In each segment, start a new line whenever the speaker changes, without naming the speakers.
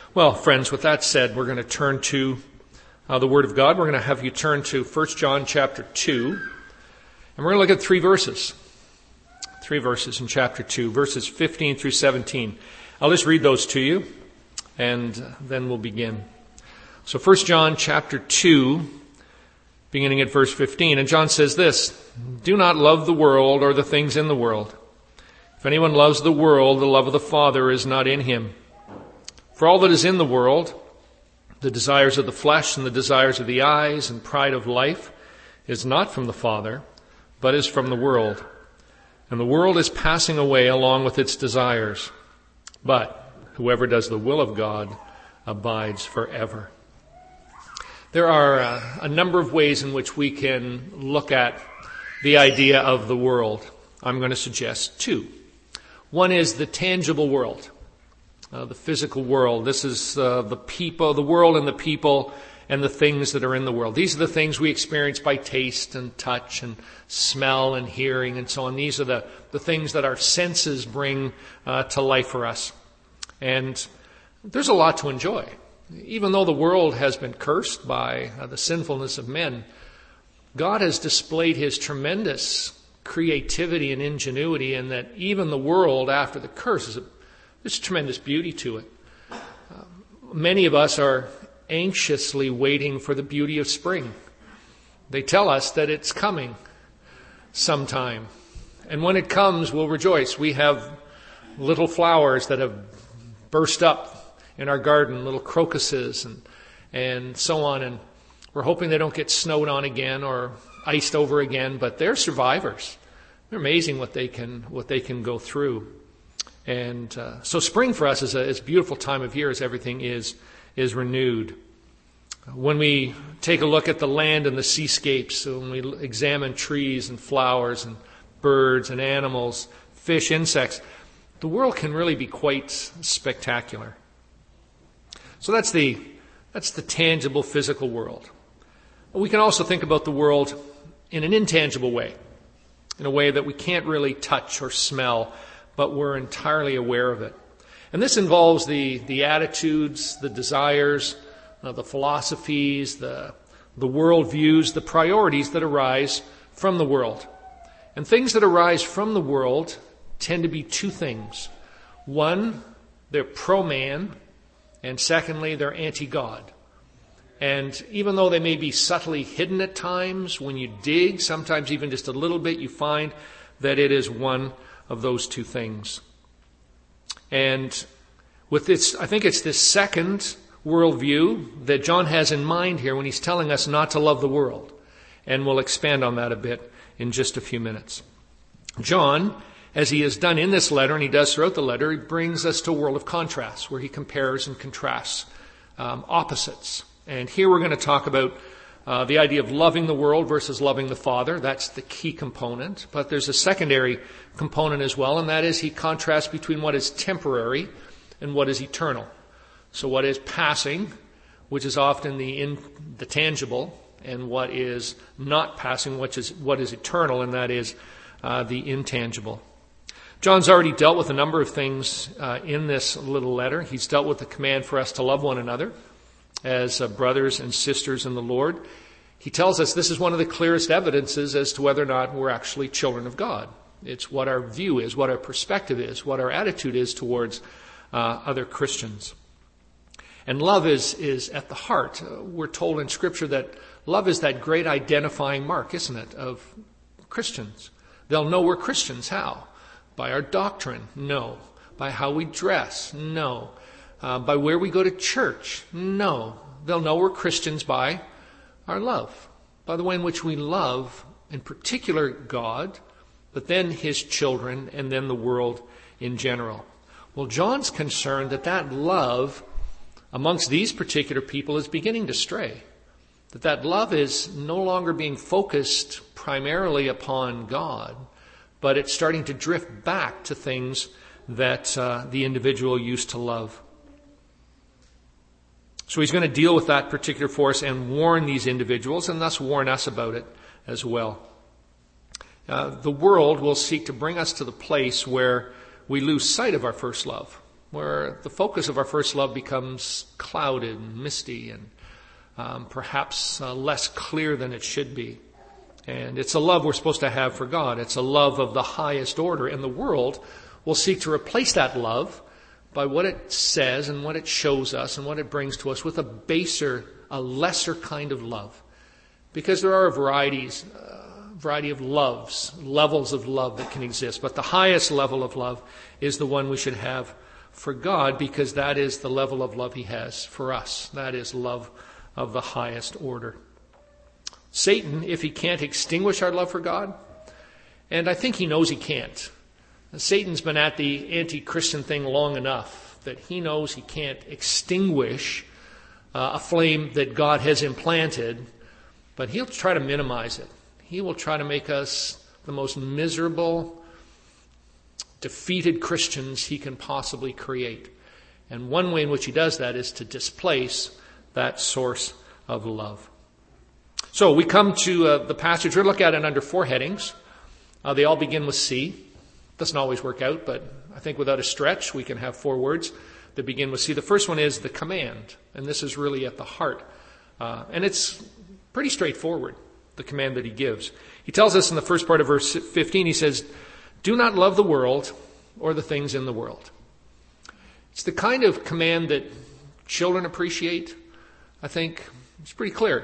Well, friends, with that said, we're going to turn to the Word of God. We're going to have you turn to 1 John chapter 2, and we're going to look at three verses. Three verses in chapter 2, verses 15 through 17. I'll just read those to you, and then we'll begin. So 1 John chapter 2, beginning at verse 15, and John says this, "Do not love the world or the things in the world. If anyone loves the world, the love of the Father is not in him. For all that is in the world, the desires of the flesh and the desires of the eyes and pride of life, is not from the Father, but is from the world. And the world is passing away along with its desires. But whoever does the will of God abides forever." There are a number of ways in which we can look at the idea of the world. I'm going to suggest two. One is the tangible world. The physical world. This is the people, the world and the people and the things that are in the world. These are the things we experience by taste and touch and smell and hearing and so on. These are the things that our senses bring to life for us. And there's a lot to enjoy. Even though the world has been cursed by the sinfulness of men, God has displayed His tremendous creativity and ingenuity, and that even the world after the curse there's tremendous beauty to it. Many of us are anxiously waiting for the beauty of spring. They tell us that it's coming sometime. And when it comes, we'll rejoice. We have little flowers that have burst up in our garden, little crocuses and so on. And we're hoping they don't get snowed on again or iced over again, but they're survivors. They're amazing what they can go through. And so spring for us is a beautiful time of year as everything is renewed. When we take a look at the land and the seascapes, when we examine trees and flowers and birds and animals, fish, insects, the world can really be quite spectacular. So that's the tangible physical world. We can also think about the world in an intangible way, in a way that we can't really touch or smell, but we're entirely aware of it. And this involves the attitudes, the desires, the philosophies, the worldviews, the priorities that arise from the world. And things that arise from the world tend to be two things. One, they're pro-man, and secondly, they're anti-God. And even though they may be subtly hidden at times, when you dig, sometimes even just a little bit, you find that it is one of those two things. And with this, I think it's this second worldview that John has in mind here when he's telling us not to love the world. And we'll expand on that a bit in just a few minutes. John, as he has done in this letter, and he does throughout the letter, he brings us to a world of contrasts, where he compares and contrasts opposites. And here we're going to talk about the idea of loving the world versus loving the Father. That's the key component. But there's a secondary component as well, and that is he contrasts between what is temporary and what is eternal. So what is passing, which is often the tangible, and what is not passing, which is what is eternal, and that is the intangible. John's already dealt with a number of things in this little letter. He's dealt with the command for us to love one another as brothers and sisters in the Lord. He tells us this is one of the clearest evidences as to whether or not we're actually children of God. It's what our view is, what our perspective is, what our attitude is towards other Christians. And love is at the heart. We're told in Scripture that love is that great identifying mark, isn't it, of Christians. They'll know we're Christians. How? By our doctrine? No. By how we dress? No. By where we go to church? No. They'll know we're Christians by our love, by the way in which we love, in particular God, but then His children, and then the world in general. Well, John's concerned that love amongst these particular people is beginning to stray, that love is no longer being focused primarily upon God, but it's starting to drift back to things that the individual used to love. So he's going to deal with that particular force and warn these individuals, and thus warn us about it as well. The world will seek to bring us to the place where we lose sight of our first love. where the focus of our first love becomes clouded and misty and perhaps less clear than it should be. And it's a love we're supposed to have for God. It's a love of the highest order. And the world will seek to replace that love by what it says and what it shows us and what it brings to us with a baser, a lesser kind of love. Because there are a variety of loves, levels of love that can exist. But the highest level of love is the one we should have for God, because that is the level of love he has for us. That is love of the highest order. Satan, if he can't extinguish our love for God, and I think he knows he can't. Satan's been at the anti-Christian thing long enough that he knows he can't extinguish a flame that God has implanted, but he'll try to minimize it. He will try to make us the most miserable, defeated Christians he can possibly create. And one way in which he does that is to displace that source of love. So we come to the passage. We're going to look at it under 4 headings. They all begin with C. Doesn't always work out, but I think without a stretch, we can have 4 words that begin with C. The first one is the command, and this is really at the heart. And it's pretty straightforward, the command that he gives. He tells us in the first part of verse 15, he says, "Do not love the world or the things in the world." It's the kind of command that children appreciate. I think it's pretty clear.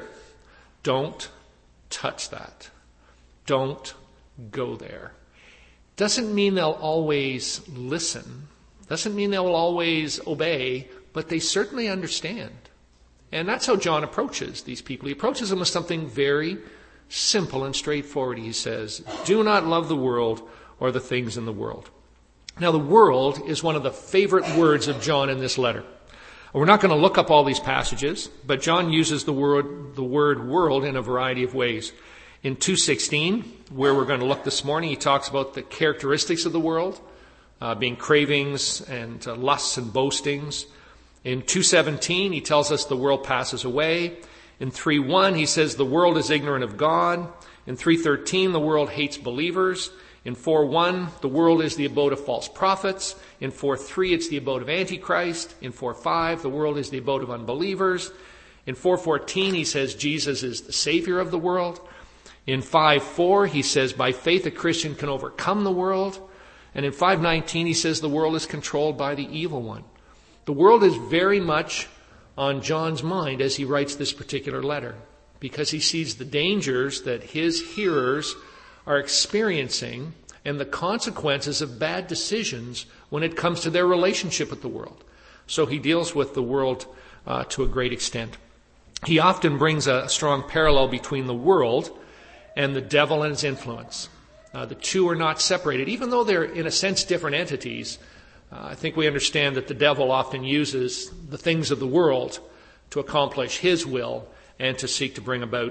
Don't touch that. Don't go there. Doesn't mean they'll always listen. Doesn't mean they'll always obey, but they certainly understand. And that's how John approaches these people. He approaches them with something very simple and straightforward. He says, do not love the world or the things in the world. Now, the world is one of the favorite words of John in this letter. We're not going to look up all these passages, but John uses the word world in a variety of ways. In 2:16, where we're going to look this morning, he talks about the characteristics of the world, being cravings and lusts and boastings. In 2:17, he tells us the world passes away. In 3:1, he says the world is ignorant of God. In 3:13, the world hates believers. In 4:1, the world is the abode of false prophets. In 4:3, it's the abode of Antichrist. In 4:5, the world is the abode of unbelievers. In 4:14, he says Jesus is the Savior of the world. In 5:4, he says by faith a Christian can overcome the world. And in 5:19, he says the world is controlled by the evil one. The world is very much on John's mind as he writes this particular letter, because he sees the dangers that his hearers are experiencing and the consequences of bad decisions when it comes to their relationship with the world. So he deals with the world to a great extent. He often brings a strong parallel between the world and the devil and his influence. The two are not separated. Even though they're, in a sense, different entities, I think we understand that the devil often uses the things of the world to accomplish his will and to seek to bring about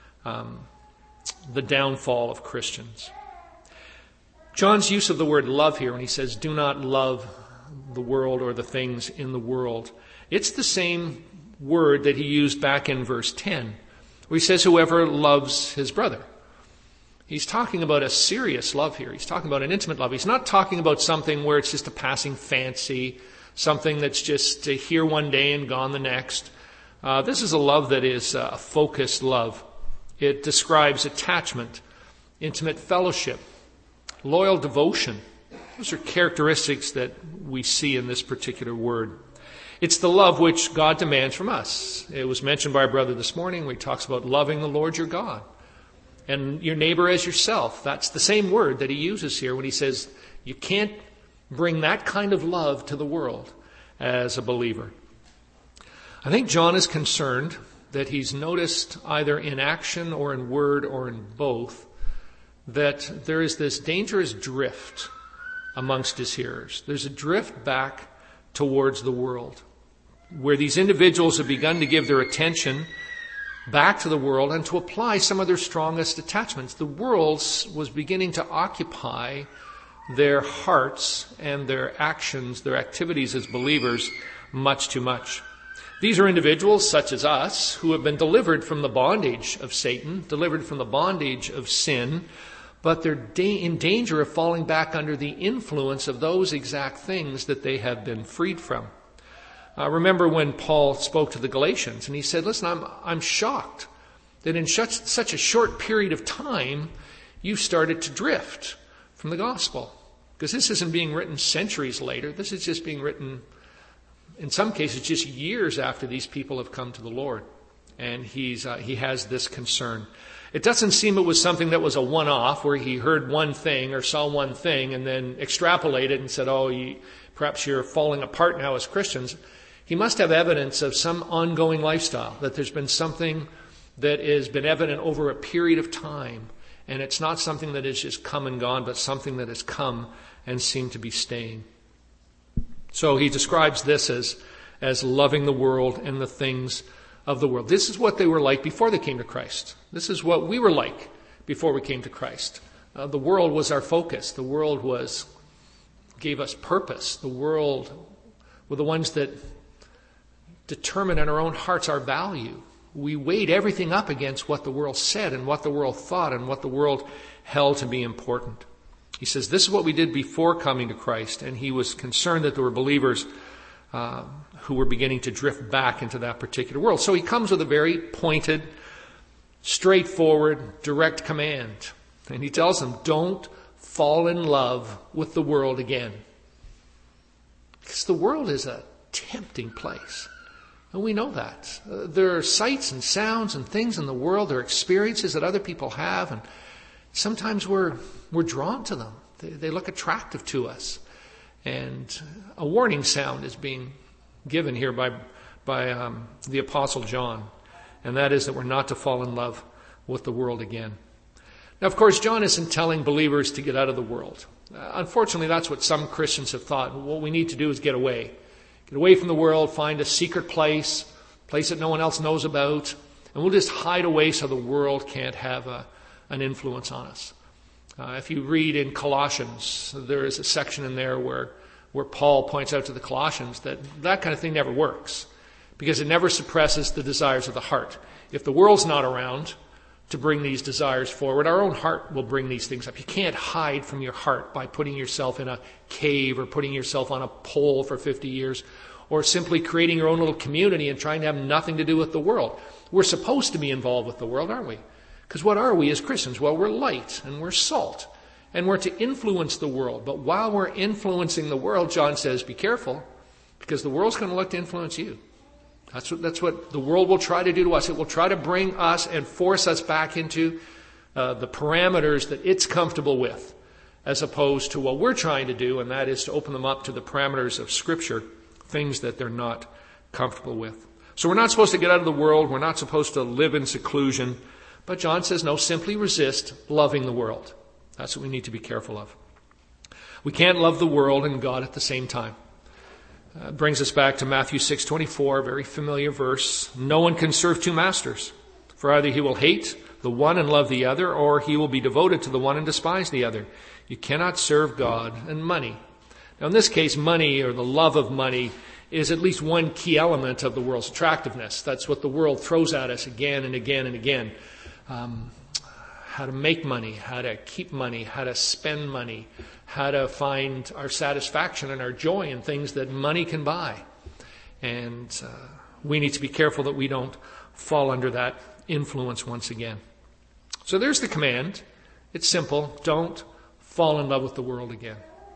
the downfall of Christians. John's use of the word love here when he says, do not love the world or the things in the world, it's the same word that he used back in verse 10, where he says, whoever loves his brother. He's talking about a serious love here. He's talking about an intimate love. He's not talking about something where it's just a passing fancy, something that's just here one day and gone the next. This is a love that is a focused love. It describes attachment, intimate fellowship, loyal devotion. Those are characteristics that we see in this particular word. It's the love which God demands from us. It was mentioned by our brother this morning where he talks about loving the Lord your God and your neighbor as yourself. That's the same word that he uses here when he says you can't bring that kind of love to the world as a believer. I think John is concerned that he's noticed either in action or in word or in both that there is this dangerous drift amongst his hearers. There's a drift back towards the world, where these individuals have begun to give their attention back to the world and to apply some of their strongest attachments. The world was beginning to occupy their hearts and their actions, their activities as believers, much too much. These are individuals such as us who have been delivered from the bondage of Satan, delivered from the bondage of sin but they're in danger of falling back under the influence of those exact things that they have been freed from. Remember when Paul spoke to the Galatians, and he said, listen, I'm shocked that in such a short period of time, you started to drift from the gospel. Because this isn't being written centuries later. This is just being written, in some cases, just years after these people have come to the Lord. And he has this concern. It doesn't seem it was something that was a one-off, where he heard one thing or saw one thing and then extrapolated and said, perhaps you're falling apart now as Christians. He must have evidence of some ongoing lifestyle, that there's been something that has been evident over a period of time. And it's not something that has just come and gone, but something that has come and seemed to be staying. So he describes this as loving the world and the things of the world. This is what they were like before they came to Christ. This is what we were like before we came to Christ. The world was our focus. The world gave us purpose. The world were the ones that determined in our own hearts our value. We weighed everything up against what the world said and what the world thought and what the world held to be important. He says this is what we did before coming to Christ, and he was concerned that there were believers who were beginning to drift back into that particular world. So he comes with a very pointed, straightforward, direct command. And he tells them, don't fall in love with the world again. Because the world is a tempting place. And we know that. There are sights and sounds and things in the world. There are experiences that other people have. And sometimes we're drawn to them. They look attractive to us. And a warning sound is being given here by the Apostle John. And that is that we're not to fall in love with the world again. Now, of course, John isn't telling believers to get out of the world. Unfortunately, that's what some Christians have thought. What we need to do is get away. Get away from the world, find a secret place that no one else knows about, and we'll just hide away so the world can't have an influence on us. If you read in Colossians, there is a section in there where Paul points out to the Colossians that kind of thing never works, because it never suppresses the desires of the heart. If the world's not around to bring these desires forward, our own heart will bring these things up. You can't hide from your heart by putting yourself in a cave or putting yourself on a pole for 50 years or simply creating your own little community and trying to have nothing to do with the world. We're supposed to be involved with the world, aren't we? Because what are we as Christians? Well, we're light and we're salt and we're to influence the world. But while we're influencing the world, John says, be careful, because the world's going to look to influence you. That's what the world will try to do to us. It will try to bring us and force us back into the parameters that it's comfortable with, as opposed to what we're trying to do, and that is to open them up to the parameters of Scripture, things that they're not comfortable with. So we're not supposed to get out of the world. We're not supposed to live in seclusion. But John says, no, simply resist loving the world. That's what we need to be careful of. We can't love the world and God at the same time. Brings us back to Matthew 6:24, very familiar verse. No one can serve two masters, for either he will hate the one and love the other, or he will be devoted to the one and despise the other. You cannot serve God and money. Now in this case, money, or the love of money, is at least one key element of the world's attractiveness. That's what the world throws at us again and again and again. How to make money, how to keep money, how to spend money, how to find our satisfaction and our joy in things that money can buy. And we need to be careful that we don't fall under that influence once again. So there's the command. It's simple. Don't fall in love with the world again.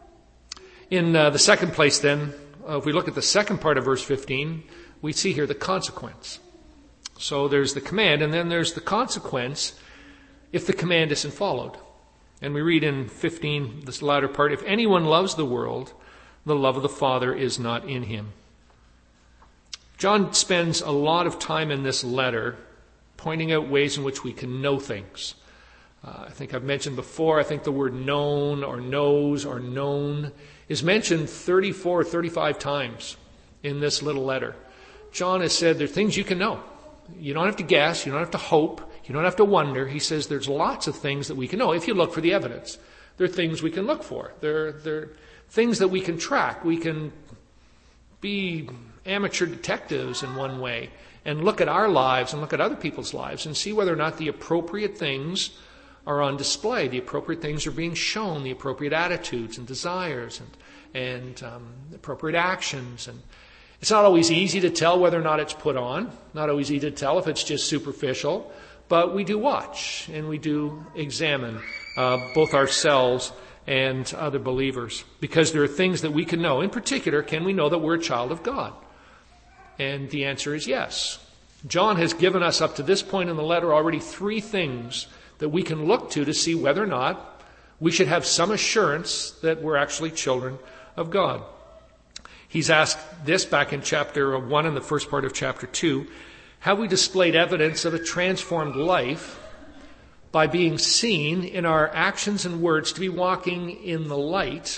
In the second place then, if we look at the second part of verse 15, we see here the consequence. So there's the command, and then there's the consequence if the command isn't followed. And we read in 15, this latter part, if anyone loves the world, the love of the Father is not in him. John spends a lot of time in this letter pointing out ways in which we can know things. I think I've mentioned before, I think the word known or knows or known is mentioned 34 or 35 times in this little letter. John has said there are things you can know. You don't have to guess, you don't have to hope, you don't have to wonder. He says there's lots of things that we can know if you look for the evidence. There are things we can look for. There are things that we can track. We can be amateur detectives in one way and look at our lives and look at other people's lives and see whether or not the appropriate things are on display. The appropriate things are being shown, the appropriate attitudes and desires and appropriate actions. And it's not always easy to tell whether or not it's put on, not always easy to tell if it's just superficial, but we do watch and we do examine both ourselves and other believers, because there are things that we can know. In particular, can we know that we're a child of God? And the answer is yes. John has given us up to this point in the letter already 3 things that we can look to see whether or not we should have some assurance that we're actually children of God. He's asked this back in chapter 1 and the first part of chapter 2. Have we displayed evidence of a transformed life by being seen in our actions and words to be walking in the light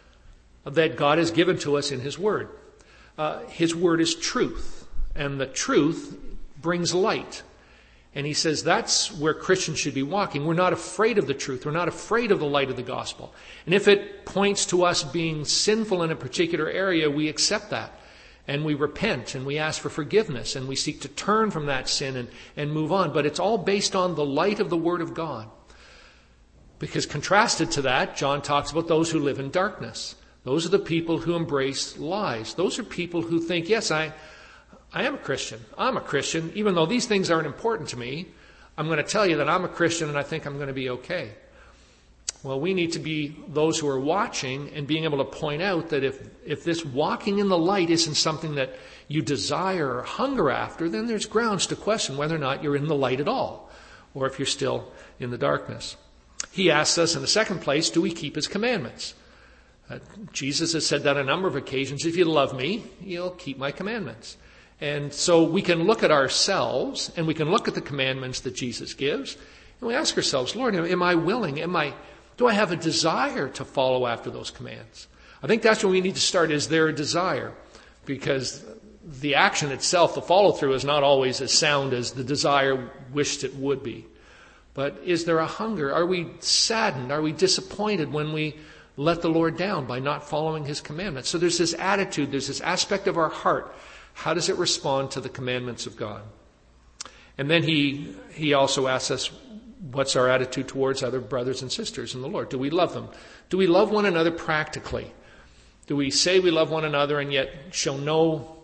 that God has given to us in His Word? His Word is truth, and the truth brings light. And he says that's where Christians should be walking. We're not afraid of the truth. We're not afraid of the light of the gospel. And if it points to us being sinful in a particular area, we accept that. And we repent and we ask for forgiveness and we seek to turn from that sin and move on. But it's all based on the light of the Word of God. Because contrasted to that, John talks about those who live in darkness. Those are the people who embrace lies. Those are people who think, yes, I am a Christian. I'm a Christian. Even though these things aren't important to me, I'm going to tell you that I'm a Christian and I think I'm going to be okay. Well, we need to be those who are watching and being able to point out that if this walking in the light isn't something that you desire or hunger after, then there's grounds to question whether or not you're in the light at all, or if you're still in the darkness. He asks us in the second place, do we keep His commandments? Jesus has said that on a number of occasions. If you love me, you'll keep my commandments. And so we can look at ourselves and we can look at the commandments that Jesus gives, and we ask ourselves, Lord, am I willing? Do I have a desire to follow after those commands? I think that's where we need to start. Is there a desire? Because the action itself, the follow-through, is not always as sound as the desire wished it would be. But is there a hunger? Are we saddened? Are we disappointed when we let the Lord down by not following His commandments? So there's this attitude, there's this aspect of our heart. How does it respond to the commandments of God? And then he also asks us, what's our attitude towards other brothers and sisters in the Lord? Do we love them? Do we love one another practically? Do we say we love one another and yet show no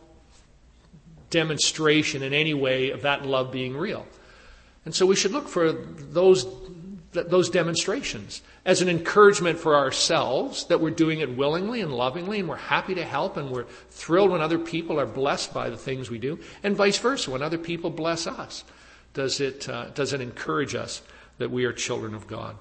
demonstration in any way of that love being real? And so we should look for those demonstrations as an encouragement for ourselves that we're doing it willingly and lovingly, and we're happy to help, and we're thrilled when other people are blessed by the things we do, and vice versa, when other people bless us. Does it encourage us that we are children of God?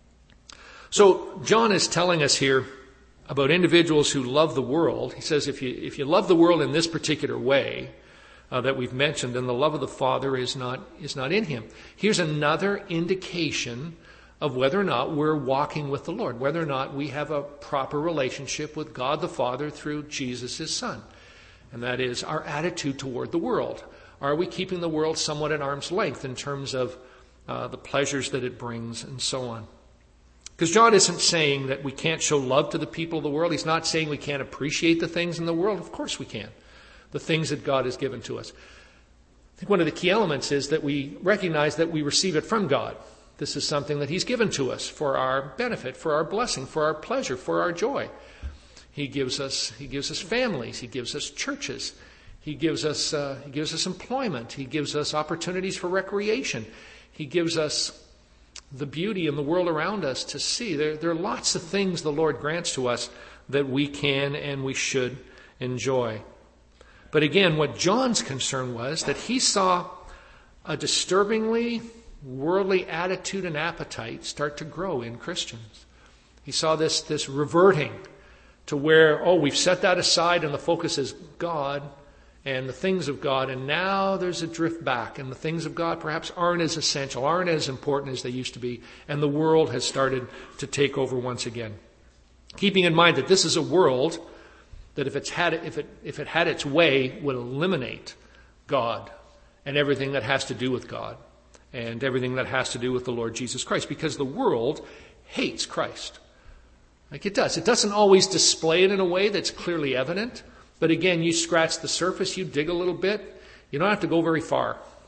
So John is telling us here about individuals who love the world. He says if you love the world in this particular way that we've mentioned, then the love of the Father is not in him. Here's another indication of whether or not we're walking with the Lord, whether or not we have a proper relationship with God the Father through Jesus, His Son. And that is our attitude toward the world. Are we keeping the world somewhat at arm's length in terms of the pleasures that it brings and so on? Because John isn't saying that we can't show love to the people of the world. He's not saying we can't appreciate the things in the world. Of course we can. The things that God has given to us. I think one of the key elements is that we recognize that we receive it from God. This is something that He's given to us for our benefit, for our blessing, for our pleasure, for our joy. He gives us families. He gives us churches. He gives us employment. He gives us opportunities for recreation. He gives us the beauty in the world around us to see. There are lots of things the Lord grants to us that we can and we should enjoy. But again, what John's concern was that he saw a disturbingly worldly attitude and appetite start to grow in Christians. He saw this reverting to where, we've set that aside and the focus is God and the things of God, and now there's a drift back, and the things of God perhaps aren't as essential, aren't as important as they used to be, and the world has started to take over once again. Keeping in mind that this is a world that if it had its way would eliminate God and everything that has to do with God and everything that has to do with the Lord Jesus Christ, because the world hates Christ. Like it does. It doesn't always display it in a way that's clearly evident, but again, you scratch the surface, you dig a little bit, you don't have to go very far.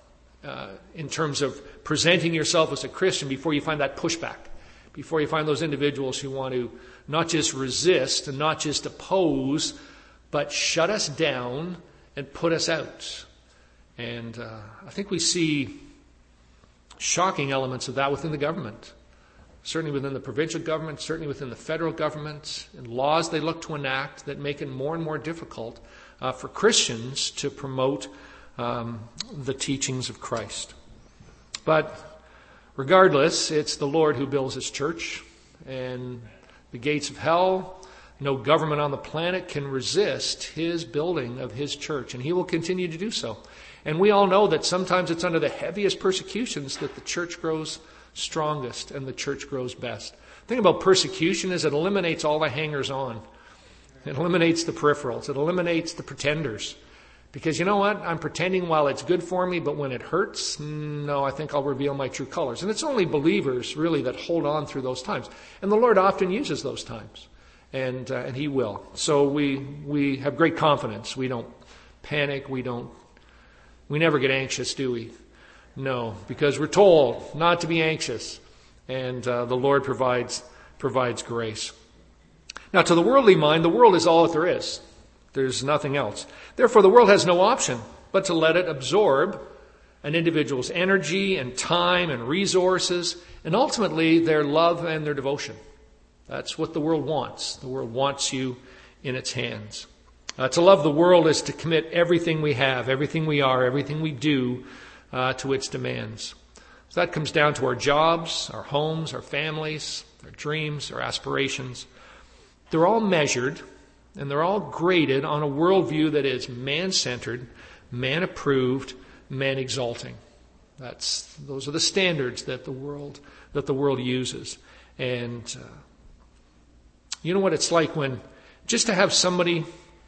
in terms of presenting yourself as a Christian before you find that pushback, before you find those individuals who want to not just resist and not just oppose, but shut us down and put us out. And I think we see shocking elements of that within the government, certainly within the provincial government, certainly within the federal government, and laws they look to enact that make it more and more difficult for Christians to promote the teachings of Christ. But regardless, it's the Lord who builds his church, and the gates of hell, no government on the planet can resist his building of his church, and he will continue to do so. And we all know that sometimes it's under the heaviest persecutions that the church grows strongest and the church grows best. The thing about persecution is it eliminates all the hangers-on. It eliminates the peripherals. It eliminates the pretenders. Because you know what? I'm pretending while it's good for me, but when it hurts, no, I think I'll reveal my true colors. And it's only believers, really, that hold on through those times. And the Lord often uses those times. And he will. So we have great confidence. We don't panic. We never get anxious, do we? No, because we're told not to be anxious. And the Lord provides grace. Now, to the worldly mind, the world is all that there is. There's nothing else. Therefore, the world has no option but to let it absorb an individual's energy and time and resources, and ultimately their love and their devotion. That's what the world wants. The world wants you in its hands. To love the world is to commit everything we have, everything we are, everything we do to its demands. So that comes down to our jobs, our homes, our families, our dreams, our aspirations. They're all measured and they're all graded on a worldview that is man-centered, man-approved, man-exalting. Those are the standards that the world uses. And you know what it's like when just to have somebody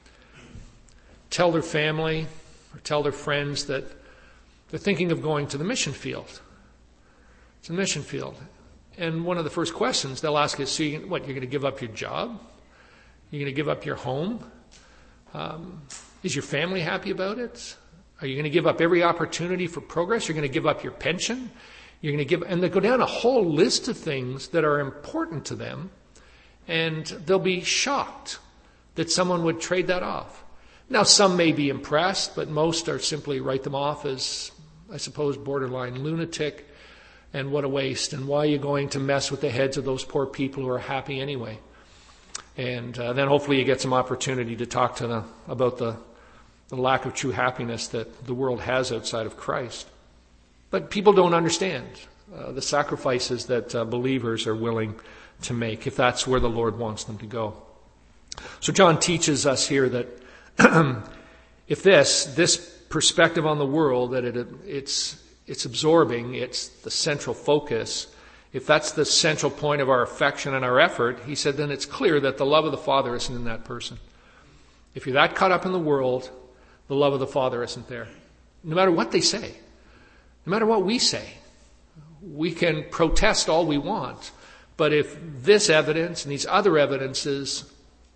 tell their family or tell their friends that they're thinking of going to the mission field. It's a mission field. And one of the first questions they'll ask is, so you're going to give up your job? You're going to give up your home? Is your family happy about it? Are you going to give up every opportunity for progress? You're going to give up your pension? And they go down a whole list of things that are important to them, and they'll be shocked that someone would trade that off. Now, some may be impressed, but most are simply write them off as, I suppose, borderline lunatic, and what a waste, and why are you going to mess with the heads of those poor people who are happy anyway? And then hopefully you get some opportunity to talk to them about the lack of true happiness that the world has outside of Christ. But people don't understand the sacrifices that believers are willing to make if that's where the Lord wants them to go. So John teaches us here that if this perspective on the world, that it's absorbing, it's the central focus, if that's the central point of our affection and our effort, he said, then it's clear that the love of the Father isn't in that person. If you're that caught up in the world, the love of the Father isn't there. No matter what they say, no matter what we say, we can protest all we want. But if this evidence and these other evidences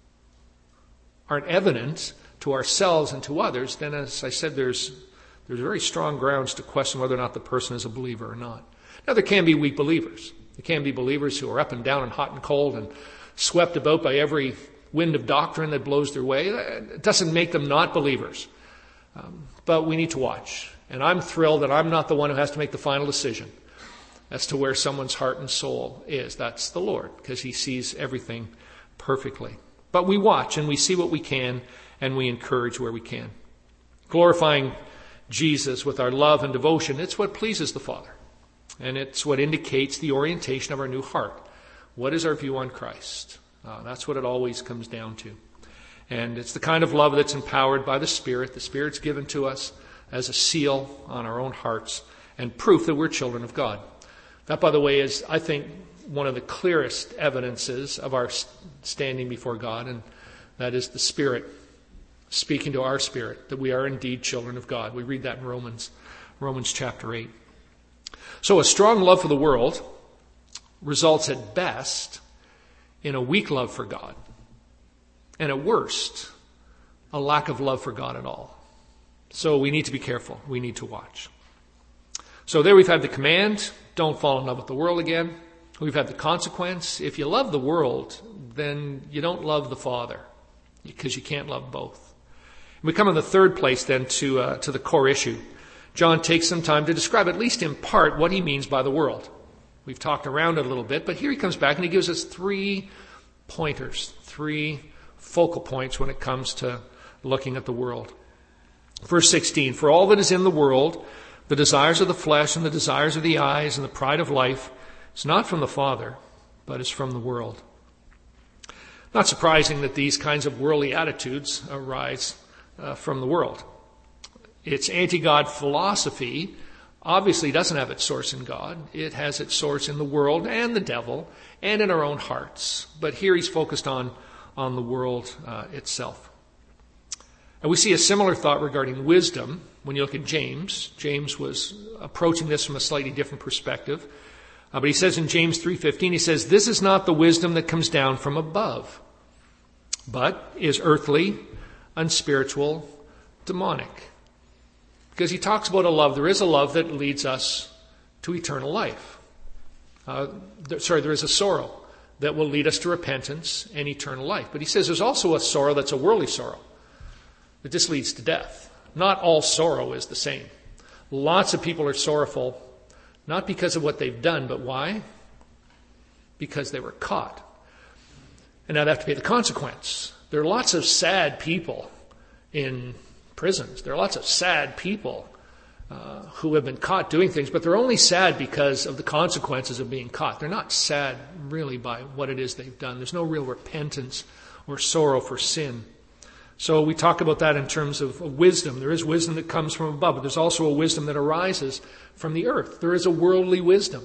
aren't evident to ourselves and to others, then as I said, there's very strong grounds to question whether or not the person is a believer or not. Now, there can be weak believers. There can be believers who are up and down and hot and cold and swept about by every wind of doctrine that blows their way. It doesn't make them not believers. But we need to watch. And I'm thrilled that I'm not the one who has to make the final decision as to where someone's heart and soul is. That's the Lord, because he sees everything perfectly. But we watch and we see what we can, and we encourage where we can. Glorifying Jesus with our love and devotion, it's what pleases the Father. And it's what indicates the orientation of our new heart. What is our view on Christ? That's what it always comes down to. And it's the kind of love that's empowered by the Spirit. The Spirit's given to us as a seal on our own hearts and proof that we're children of God. That, by the way, is, I think, one of the clearest evidences of our standing before God, and that is the Spirit speaking to our spirit that we are indeed children of God. We read that in Romans chapter 8. So a strong love for the world results at best in a weak love for God, and at worst, a lack of love for God at all. So we need to be careful. We need to watch. So there we've had the command, don't fall in love with the world again. We've had the consequence. If you love the world, then you don't love the Father, because you can't love both. And we come in the third place then to the core issue. John takes some time to describe, at least in part, what he means by the world. We've talked around it a little bit, but here he comes back and he gives us 3 pointers, 3 focal points when it comes to looking at the world. Verse 16, for all that is in the world, the desires of the flesh and the desires of the eyes and the pride of life, is not from the Father, but is from the world. Not surprising that these kinds of worldly attitudes arise from the world. Its anti-God philosophy obviously doesn't have its source in God. It has its source in the world and the devil and in our own hearts. But here he's focused on the world itself. And we see a similar thought regarding wisdom when you look at James. James was approaching this from a slightly different perspective. But he says in James 3:15, he says, this is not the wisdom that comes down from above, but is earthly, unspiritual, demonic. Because he talks about a love. There is a love that leads us to eternal life. There is a sorrow that will lead us to repentance and eternal life. But he says there's also a sorrow that's a worldly sorrow that just leads to death. Not all sorrow is the same. Lots of people are sorrowful, not because of what they've done, but why? Because they were caught. And now they have to pay the consequence. There are lots of sad people in prisons. There are lots of sad people who have been caught doing things, but they're only sad because of the consequences of being caught. They're not sad really by what it is they've done. There's no real repentance or sorrow for sin. So we talk about that in terms of wisdom. There is wisdom that comes from above, but there's also a wisdom that arises from the earth. There is a worldly wisdom.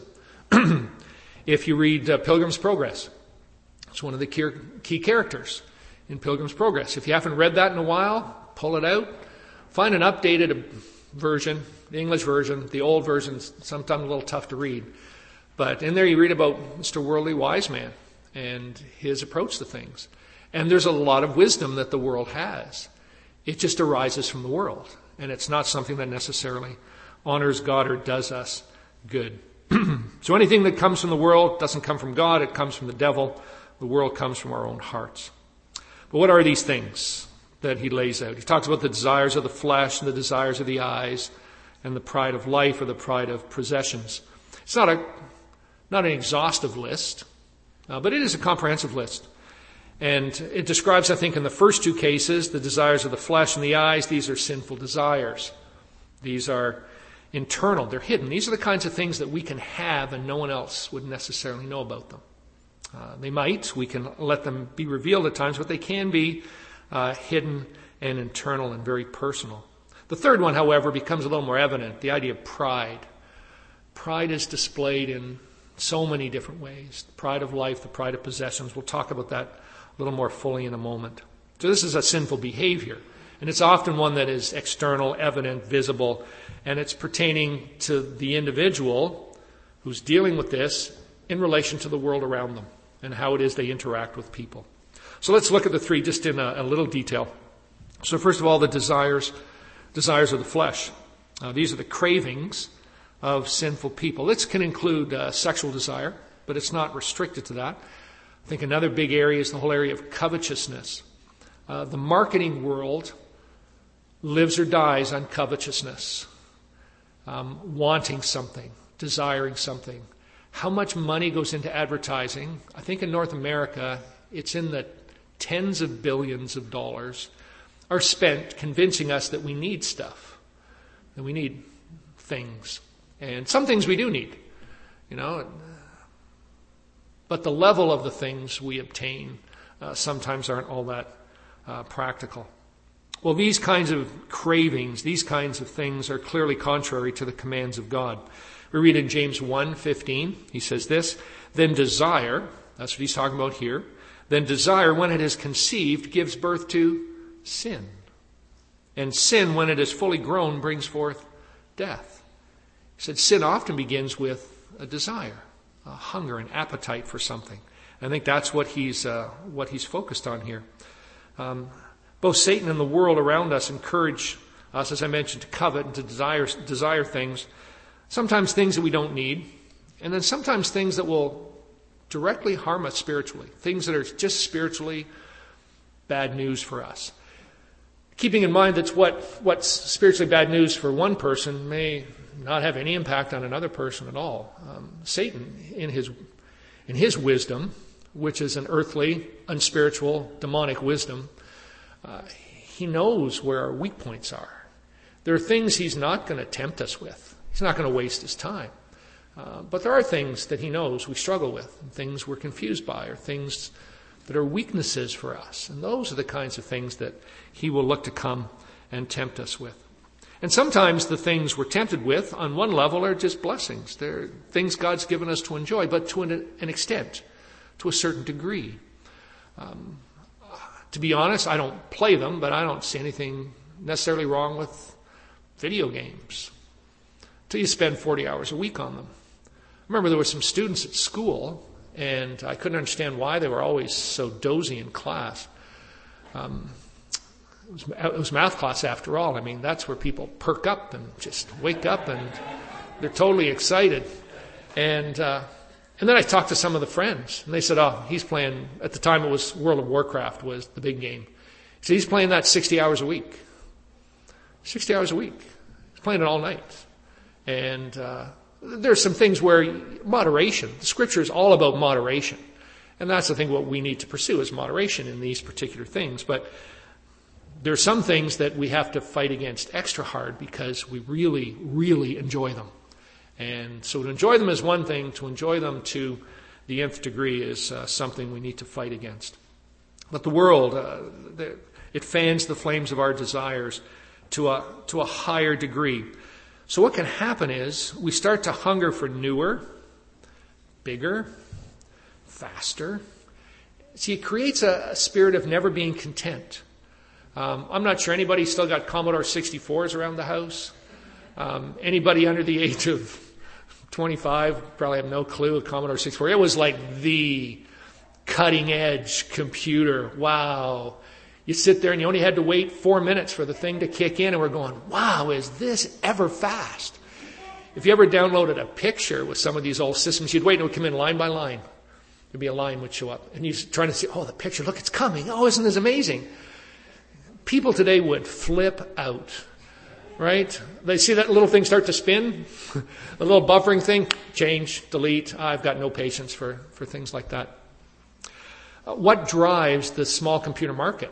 If you read Pilgrim's Progress, it's one of the key characters in Pilgrim's Progress. If you haven't read that in a while, pull it out. Find an updated version, the English version. The old version's sometimes a little tough to read. But in there you read about Mr. Worldly Wise Man and his approach to things. And there's a lot of wisdom that the world has. It just arises from the world. And it's not something that necessarily honors God or does us good. So anything that comes from the world doesn't come from God. It comes from the devil. The world comes from our own hearts. But what are these things that he lays out? He talks about the desires of the flesh and the desires of the eyes and the pride of life or the pride of possessions. It's not an exhaustive list, but it is a comprehensive list. And it describes, I think, in the first 2 cases, the desires of the flesh and the eyes. These are sinful desires. These are internal. They're hidden. These are the kinds of things that we can have and no one else would necessarily know about them. They might. We can let them be revealed at times, but they can be hidden and internal and very personal. The third one, however, becomes a little more evident, the idea of pride. Pride is displayed in so many different ways. The pride of life, the pride of possessions. We'll talk about that a little more fully in a moment. So this is a sinful behavior, and it's often one that is external, evident, visible, and it's pertaining to the individual who's dealing with this in relation to the world around them and how it is they interact with people. So let's look at the 3 just in a little detail. So first of all, the desires of the flesh. These are the cravings of sinful people. This can include sexual desire, but it's not restricted to that. I think another big area is the whole area of covetousness. The marketing world lives or dies on covetousness, wanting something, desiring something. How much money goes into advertising? I think in North America, it's in the tens of billions of dollars are spent convincing us that we need stuff, that we need things. And some things we do need, but the level of the things we obtain sometimes aren't all that practical. Well, these kinds of cravings, these kinds of things are clearly contrary to the commands of God. We read in James 1:15, he says this, then desire, that's what he's talking about here, then desire, when it is conceived, gives birth to sin. And sin, when it is fully grown, brings forth death. He said sin often begins with a desire, a hunger, an appetite for something. I think that's what he's focused on here. Both Satan and the world around us encourage us, as I mentioned, to covet and to desire things. Sometimes things that we don't need, and then sometimes things that will directly harm us spiritually, things that are just spiritually bad news for us. Keeping in mind that what's spiritually bad news for one person may not have any impact on another person at all. Satan, in his wisdom, which is an earthly, unspiritual, demonic wisdom, he knows where our weak points are. There are things he's not going to tempt us with. He's not going to waste his time. But there are things that he knows we struggle with, and things we're confused by, or things that are weaknesses for us. And those are the kinds of things that he will look to come and tempt us with. And sometimes the things we're tempted with on one level are just blessings. They're things God's given us to enjoy, but to an extent, to a certain degree. To be honest, I don't play them, but I don't see anything necessarily wrong with video games until you spend 40 hours a week on them. I remember there were some students at school, and I couldn't understand why they were always so dozy in class. It was math class after all. I mean, that's where people perk up and just wake up and they're totally excited. And then I talked to some of the friends, and they said, oh, he's playing, at the time it was World of Warcraft was the big game. So he's playing that 60 hours a week. 60 hours a week. He's playing it all night. And there's some things where moderation, the scripture is all about moderation. And that's the thing what we need to pursue is moderation in these particular things. But there are some things that we have to fight against extra hard because we really, really enjoy them. And so to enjoy them is one thing, to enjoy them to the nth degree is something we need to fight against. But the world, it fans the flames of our desires to a higher degree. So what can happen is we start to hunger for newer, bigger, faster. See, it creates a spirit of never being content. I'm not sure anybody still got Commodore 64s around the house. Anybody under the age of 25 probably have no clue of Commodore 64. It was like the cutting edge computer. Wow. You sit there and you only had to wait 4 minutes for the thing to kick in, and we're going, wow, is this ever fast? If you ever downloaded a picture with some of these old systems, you'd wait and it would come in line by line. There'd be a line would show up, and you're trying to see, oh, the picture, look, it's coming. Oh, isn't this amazing? People today would flip out, right? They see that little thing start to spin, a little buffering thing, change, delete. I've got no patience for things like that. What drives the small computer market?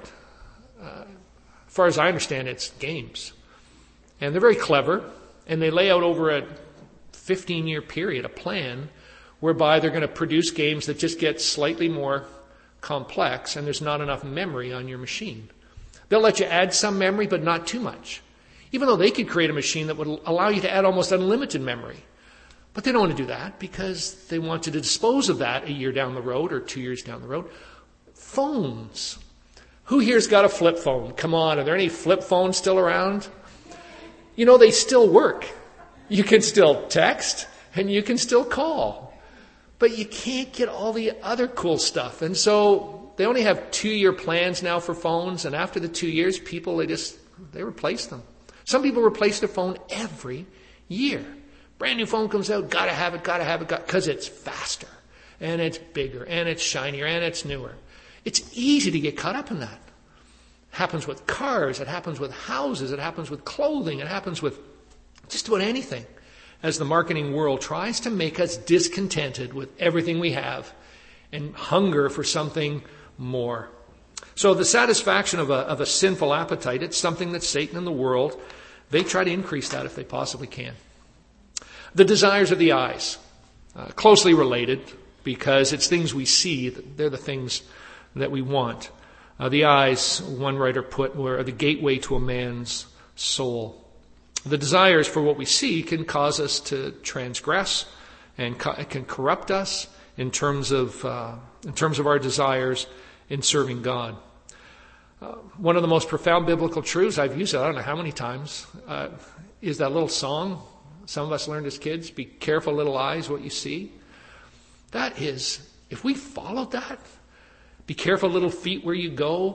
As far as I understand, it's games. And they're very clever, and they lay out over a 15-year period a plan whereby they're going to produce games that just get slightly more complex, and there's not enough memory on your machine. They'll let you add some memory, but not too much. Even though they could create a machine that would allow you to add almost unlimited memory. But they don't want to do that because they want you to dispose of that a year down the road or 2 years down the road. Phones. Who here's got a flip phone? Come on, are there any flip phones still around? You know, they still work. You can still text and you can still call. But you can't get all the other cool stuff. And so they only have 2-year plans now for phones. And after the 2 years, people, they replace them. Some people replace their phone every year. Brand new phone comes out, gotta have it, because it's faster, and it's bigger, and it's shinier, and it's newer. It's easy to get caught up in that. It happens with cars, it happens with houses, it happens with clothing, it happens with just about anything. As the marketing world tries to make us discontented with everything we have and hunger for something more. So the satisfaction of a sinful appetite, it's something that Satan and the world, they try to increase that if they possibly can. The desires of the eyes, closely related because it's things we see. They're the things that we want. The eyes, one writer put, are the gateway to a man's soul. The desires for what we see can cause us to transgress and it can corrupt us in terms of our desires in serving God. One of the most profound biblical truths, I've used it, I don't know how many times, is that little song some of us learned as kids, be careful, little eyes, what you see. That is, if we followed that, be careful, little feet, where you go.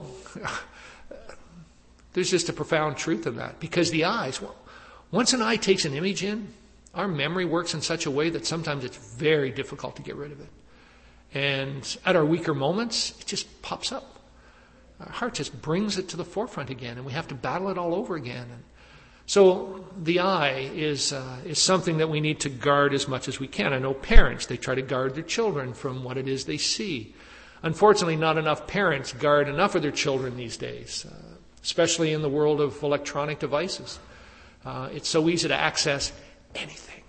There's just a profound truth in that. Because the eyes, once an eye takes an image in, our memory works in such a way that sometimes it's very difficult to get rid of it. And at our weaker moments, it just pops up. Our heart just brings it to the forefront again, and we have to battle it all over again. And so the eye is something that we need to guard as much as we can. I know parents, they try to guard their children from what it is they see. Unfortunately, not enough parents guard enough of their children these days, especially in the world of electronic devices. It's so easy to access anything.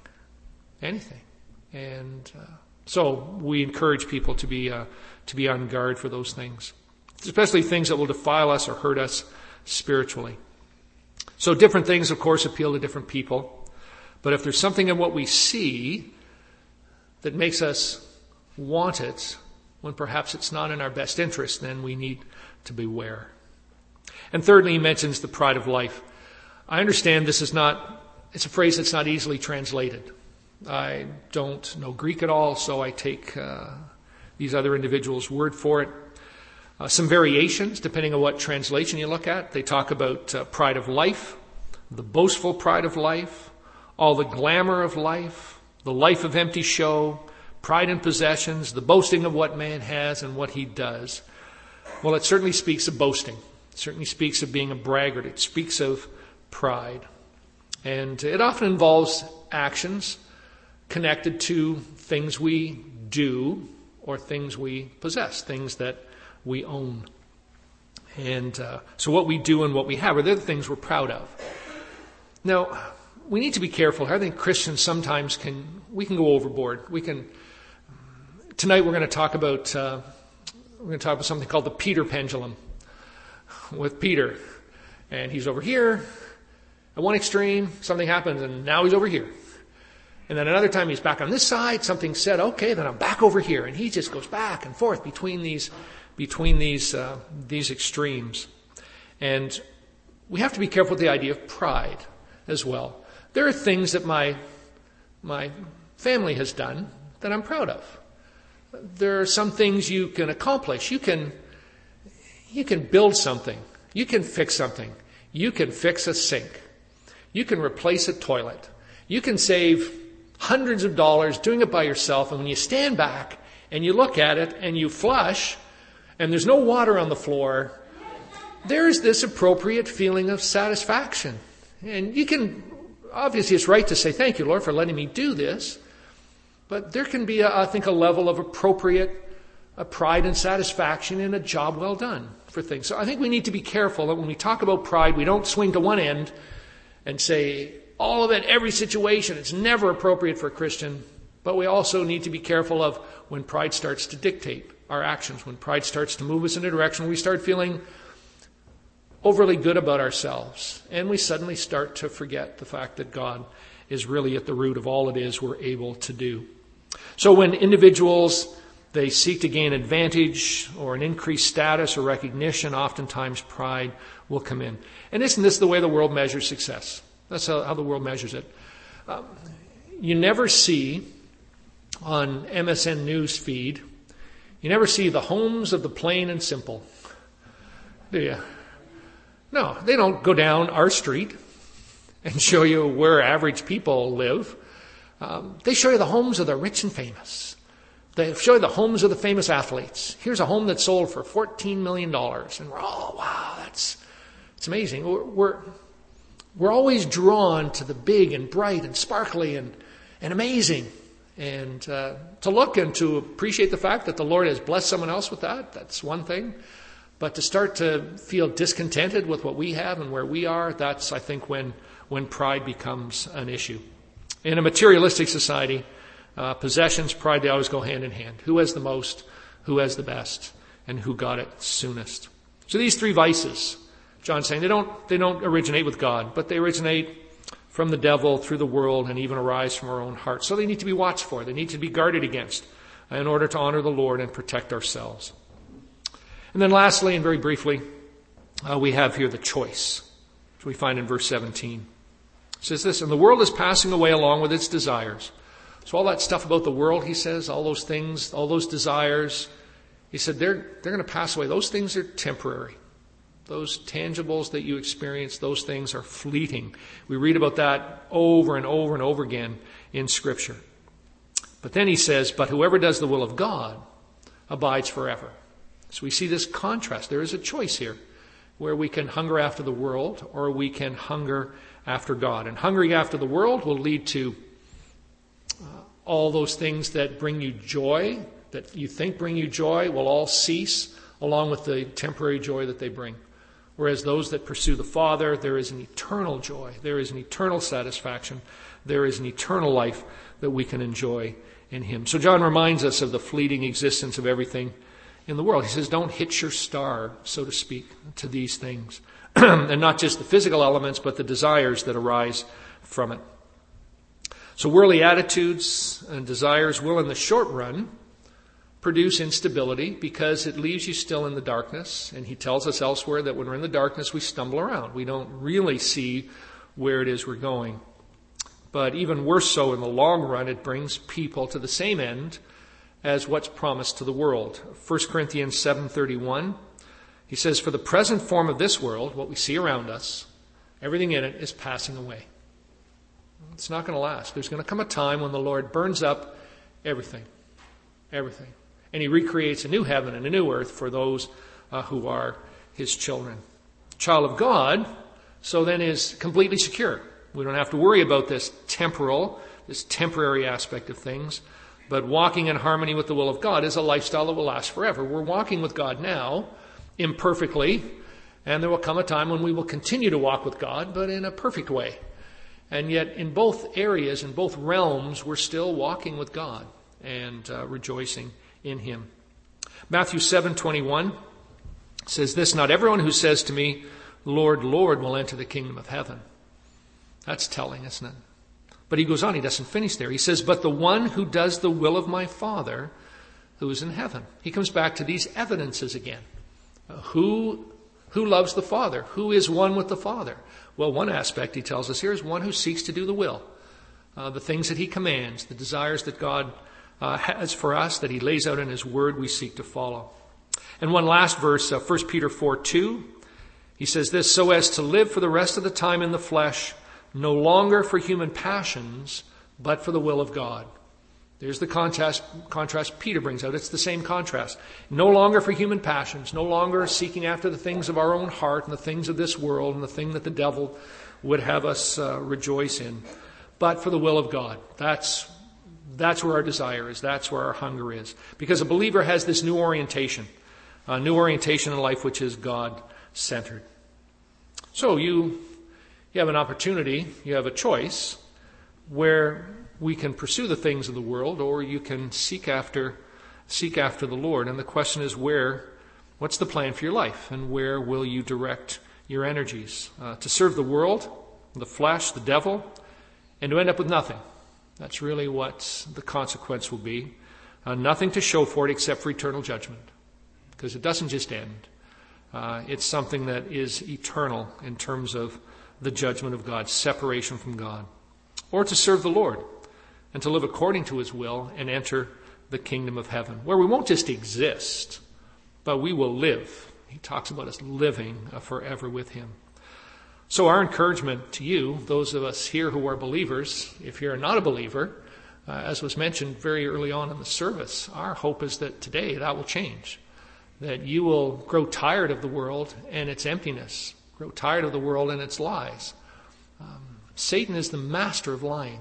And so we encourage people to be on guard for those things, especially things that will defile us or hurt us spiritually. So different things, of course, appeal to different people. But if there's something in what we see that makes us want it, when perhaps it's not in our best interest, then we need to beware. And thirdly, he mentions the pride of life. I understand it's a phrase that's not easily translated. I don't know Greek at all, so I take these other individuals' word for it. Some variations, depending on what translation you look at. They talk about pride of life, the boastful pride of life, all the glamour of life, the life of empty show, pride in possessions, the boasting of what man has and what he does. Well, it certainly speaks of boasting. It certainly speaks of being a braggart. It speaks of pride. And it often involves actions connected to things we do or things we possess, things that we own. And so what we do and what we have are the things we're proud of. Now, we need to be careful. I think Christians sometimes can go overboard. Tonight we're going to talk about something called the Peter pendulum with Peter. And he's over here at one extreme, something happens, and now he's over here. And then another time he's back on this side, something said, okay, then I'm back over here. And he just goes back and forth between these extremes. And we have to be careful with the idea of pride as well. There are things that my family has done that I'm proud of. There are some things you can accomplish. You can build something. You can fix something. You can fix a sink. You can replace a toilet. You can save hundreds of dollars doing it by yourself. And when you stand back and you look at it and you flush and there's no water on the floor, there's this appropriate feeling of satisfaction. And you can, obviously it's right to say, thank you, Lord, for letting me do this. But there can be, I think, a level of appropriate pride and satisfaction in a job well done for things. So I think we need to be careful that when we talk about pride, we don't swing to one end and say, all of it, every situation, it's never appropriate for a Christian. But we also need to be careful of when pride starts to dictate our actions, when pride starts to move us in a direction where we start feeling overly good about ourselves. And we suddenly start to forget the fact that God is really at the root of all it is we're able to do. So when individuals, they seek to gain advantage or an increased status or recognition, oftentimes pride will come in. And isn't this the way the world measures success? That's how the world measures it. You never see on MSN News feed, you never see the homes of the plain and simple. Do you? No, they don't go down our street and show you where average people live. They show you the homes of the rich and famous. They show you the homes of the famous athletes. Here's a home that sold for $14 million. And we're all, wow, it's amazing. We're always drawn to the big and bright and sparkly and amazing. And to look and to appreciate the fact that the Lord has blessed someone else with that, that's one thing. But to start to feel discontented with what we have and where we are, that's, I think, when pride becomes an issue. In a materialistic society, possessions, pride, they always go hand in hand. Who has the most, who has the best, and who got it soonest. So these three vices, John's saying, they don't originate with God, but they originate from the devil, through the world, and even arise from our own hearts. So they need to be watched for. They need to be guarded against in order to honor the Lord and protect ourselves. And then lastly, and very briefly, we have here the choice, which we find in verse 17. It says this, and the world is passing away along with its desires. So all that stuff about the world, he says, all those things, all those desires, he said they're going to pass away. Those things are temporary. Those tangibles that you experience, those things are fleeting. We read about that over and over and over again in Scripture. But then he says, but whoever does the will of God abides forever. So we see this contrast. There is a choice here where we can hunger after the world or we can hunger after God. And hungering after the world will lead to all those things that bring you joy, that you think bring you joy, will all cease along with the temporary joy that they bring. Whereas those that pursue the Father, there is an eternal joy. There is an eternal satisfaction. There is an eternal life that we can enjoy in Him. So John reminds us of the fleeting existence of everything in the world. He says, don't hitch your star, so to speak, to these things. And not just the physical elements, but the desires that arise from it. So worldly attitudes and desires will, in the short run, produce instability because it leaves you still in the darkness. And he tells us elsewhere that when we're in the darkness, we stumble around. We don't really see where it is we're going. But even worse so in the long run, it brings people to the same end as what's promised to the world. 1 Corinthians 7:31, he says, for the present form of this world, what we see around us, everything in it is passing away. It's not going to last. There's going to come a time when the Lord burns up everything. Everything. And He recreates a new heaven and a new earth for those who are His children. Child of God, so then, is completely secure. We don't have to worry about this temporary aspect of things. But walking in harmony with the will of God is a lifestyle that will last forever. We're walking with God now, imperfectly, and there will come a time when we will continue to walk with God, but in a perfect way. And yet in both areas, in both realms, we're still walking with God and rejoicing in Him. Matthew 7:21 says this, not everyone who says to me, Lord, Lord, will enter the kingdom of heaven. That's telling, isn't it? But he goes on, he doesn't finish there. He says, but the one who does the will of my Father who is in heaven. He comes back to these evidences again. Who loves the Father? Who is one with the Father? Well, one aspect he tells us here is one who seeks to do the will. The things that He commands, the desires that God has for us, that He lays out in His Word, we seek to follow. And one last verse, 1 Peter 4:2, he says this, so as to live for the rest of the time in the flesh, no longer for human passions, but for the will of God. There's the contrast Peter brings out. It's the same contrast. No longer for human passions, no longer seeking after the things of our own heart and the things of this world and the thing that the devil would have us rejoice in, but for the will of God. That's where our desire is. That's where our hunger is. Because a believer has this new orientation in life which is God-centered. So you have an opportunity, you have a choice where we can pursue the things of the world or you can seek after the Lord. And the question is what's the plan for your life and where will you direct your energies? To serve the world, the flesh, the devil, and to end up with nothing. That's really what the consequence will be. Nothing to show for it except for eternal judgment. Because it doesn't just end. It's something that is eternal in terms of the judgment of God, separation from God. Or to serve the Lord and to live according to His will and enter the kingdom of heaven, where we won't just exist, but we will live. He talks about us living forever with Him. So our encouragement to you, those of us here who are believers, if you're not a believer, as was mentioned very early on in the service, our hope is that today that will change. That you will grow tired of the world and its emptiness. Grow tired of the world and its lies. Satan is the master of lying.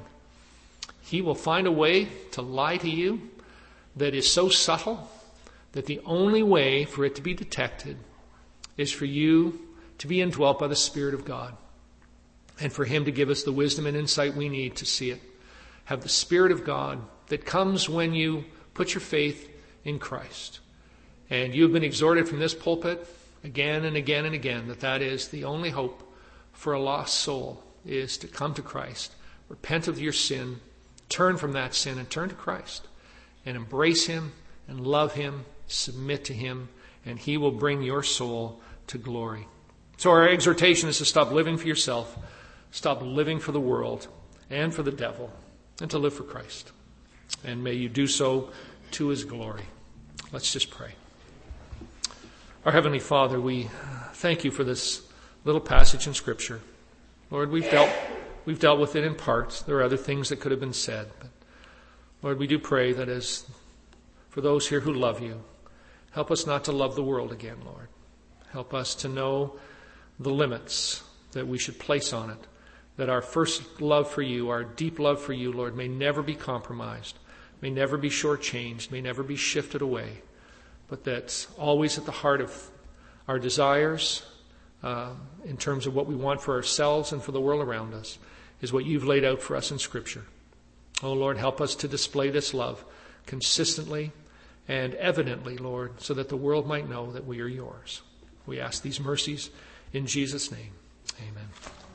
He will find a way to lie to you that is so subtle that the only way for it to be detected is for you to be indwelt by the Spirit of God and for Him to give us the wisdom and insight we need to see it. Have the Spirit of God that comes when you put your faith in Christ. And you've been exhorted from this pulpit again and again and again that is the only hope for a lost soul, is to come to Christ, repent of your sin, turn from that sin and turn to Christ and embrace Him and love Him, submit to Him, and He will bring your soul to glory. So our exhortation is to stop living for yourself, stop living for the world and for the devil, and to live for Christ. And may you do so to His glory. Let's just pray. Our Heavenly Father, we thank you for this little passage in Scripture. Lord, we've dealt with it in part. There are other things that could have been said. But Lord, we do pray that as for those here who love you, help us not to love the world again, Lord. Help us to know the limits that we should place on it, that our first love for you, our deep love for you, Lord, may never be compromised, may never be shortchanged, may never be shifted away, but that always at the heart of our desires, in terms of what we want for ourselves and for the world around us, is what you've laid out for us in Scripture. Oh, Lord, help us to display this love consistently and evidently, Lord, so that the world might know that we are yours. We ask these mercies in Jesus' name. Amen.